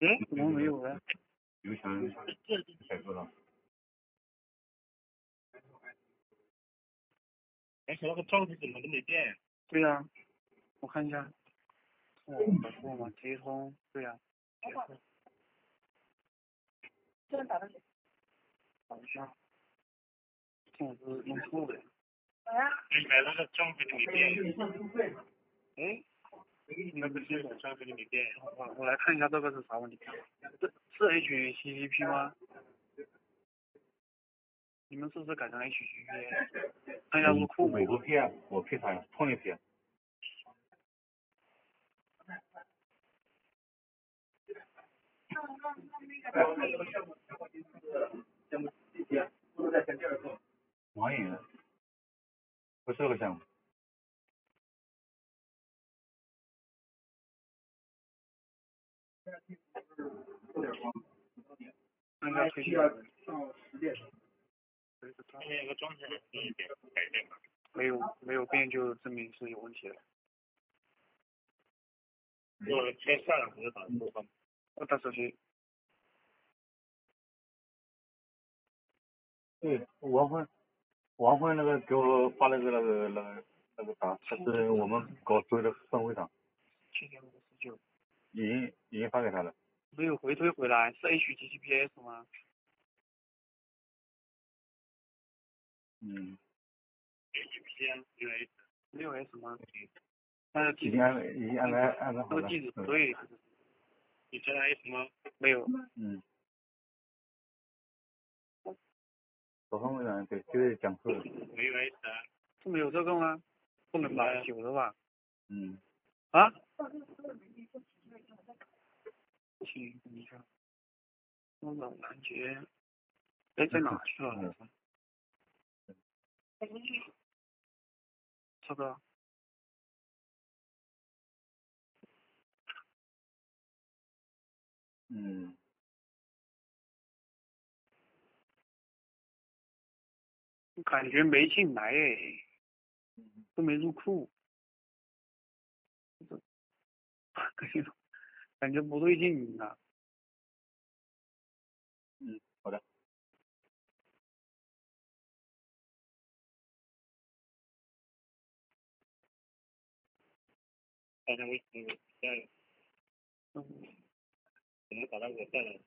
怎么没有呢？ 邮箱改错了。哎，那个状态怎么都没变？ 对呀，我看一下。搞错吗？接通，对呀。这人打的谁？等一下，这我是弄错了。 你买那个状态就没变。 那个系统状态就没变。 我来看一下这个是啥问题？是 HTTP 吗？你们是不是改成 HTTP？看一下入库。 美国配啊，我配啥呀？创业配。网瘾，不是这个项目。 看一下推荐。 后面有个状态改变吧。 没有变就证明是有问题的。 我先下了不是打错吧？ 我打手机。 对，王辉那个给我发了那个啥，他是我们搞所有的分会场。 7.59。 已经发给他了。 没有回推回来，是 HTTPS 吗？没有 S 吗？那已经安排好了。 这个地址不对。 你加了 S 吗？ 没有。 手分会场对，就是讲课。没有 S 啊。 是没有这个吗？不能吧？有的吧？啊？请等一下。冷拦截。哎，在哪去了？这个。感觉没进来诶，都没入库。感觉不对劲啊。 好的。看看为什么在怎么找到我在了？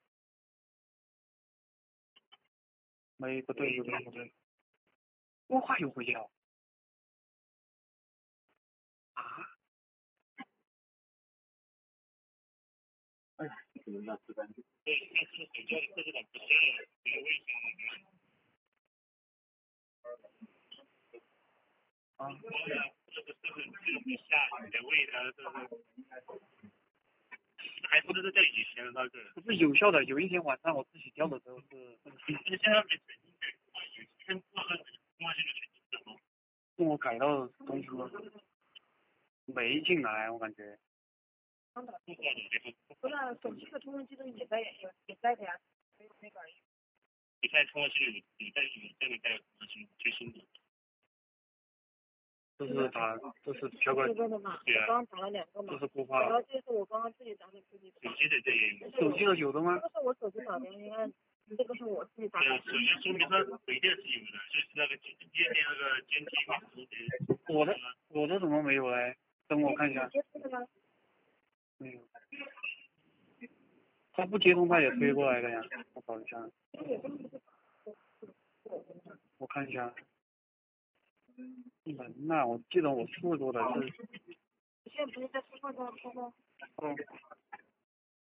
没不对，有没不对？哇，有回调啊！ 哎呀，可能那值班对，但是手机的设置档不下了，没有为什么？这个设置不下，你的位它是还不是在以前那个？ 不是有效的，有一天晚上我自己调的时候是。 你现在没水晶改过，有一天做那个默认的水晶什么？ 跟我改到东西了，没进来，我感觉。 不是，手机的通讯记录也在的呀，没改。 你在通话记录，你在最新的。 这是调个。 对啊。刚打了2个嘛。 这是固话。 然后这是我刚刚自己打的手机。 手机的这也有。 手机的有的吗？ 这是我手机打的，你看，这个是我自己打的。 手机说明它回电是有的，就是那个页面那个监听。 我的怎么没有嘞？等我看一下。 接通的吗？ 没有。他不接通，他也推过来的呀。我找一下。我看一下。门呐，我记得我试过的是。 你现在不是在通话中吗？